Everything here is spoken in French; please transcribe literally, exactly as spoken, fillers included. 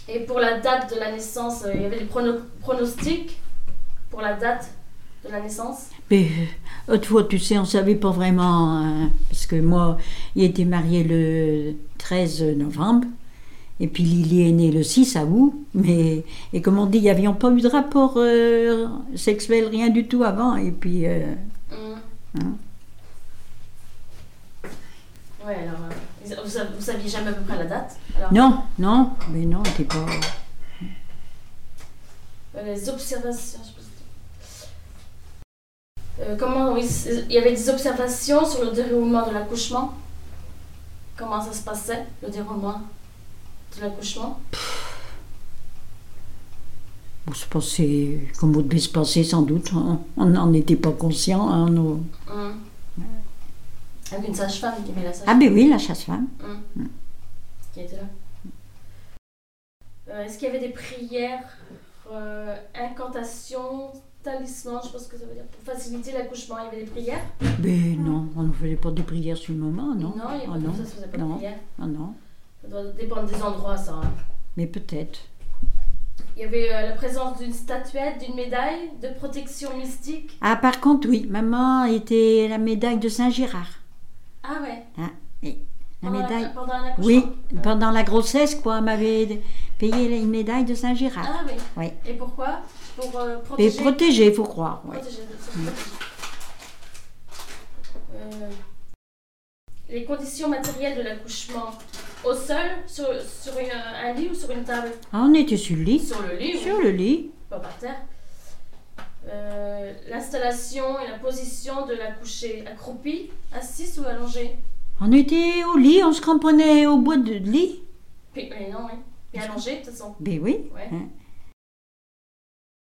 Et pour la date de la naissance, euh, il y avait des prono- pronostics pour la date de la naissance? Mais euh, autrefois, tu sais, on ne savait pas vraiment, hein, parce que moi, il était marié le treize novembre, et puis Lily est née le six août, mais, et comme on dit, il n'y avait pas eu de rapport euh, sexuel, rien du tout avant, et puis... Euh, Mmh. hein. Ouais, alors, euh, vous, sav- vous saviez jamais à peu près la date? Alors, Non, non, mais non, t'es pas... euh, les observations, je sais pas si- Euh, comment, oui, c'est- il y avait des observations sur le déroulement de l'accouchement? Comment ça se passait, le déroulement de l'accouchement? On se passait comme on devait se passer sans doute, hein. On n'en était pas conscient. Hein, nos... Mmh. Avec une sage-femme, il y avait la Ah sage-femme ben oui, la chasse-femme. Mmh. qui était là. Euh, Est-ce qu'il y avait des prières, euh, incantations, talismans, je sais pas ce que ça veut dire, pour faciliter l'accouchement? Il y avait des prières? Ben non, on ne faisait pas des prières sur le moment, non. Non, il y a Ah pas non, ça se faisait pas non. de prières. Ah non, Ça doit dépendre des endroits, ça. Hein. mais peut-être. Il y avait euh, la présence d'une statuette, d'une médaille de protection mystique. Ah par contre, oui, maman était la médaille de Saint-Gérard. Ah ouais. Ah, et la Pendant, médaille... la, pendant un accouchement. Oui, pendant la grossesse, quoi, elle m'avait payé une médaille de Saint-Gérard. Ah oui. Oui. Et pourquoi? Pour euh, Et protéger. protégée, il faut croire. Oui. Protéger, se protéger. Euh, les conditions matérielles de l'accouchement. Au sol, sur, sur une- un lit ou sur une table? Ah, on était sur le lit. Sur le lit, Sur oui. le lit. Pas par terre. Euh, L'installation et la position de l'accouché. Accroupi, assise ou allongé? On était au lit, on se cramponnait au bois de lit. Puis, mais non, oui. Et allongé, de toute façon. Ben oui. Ouais. Hein.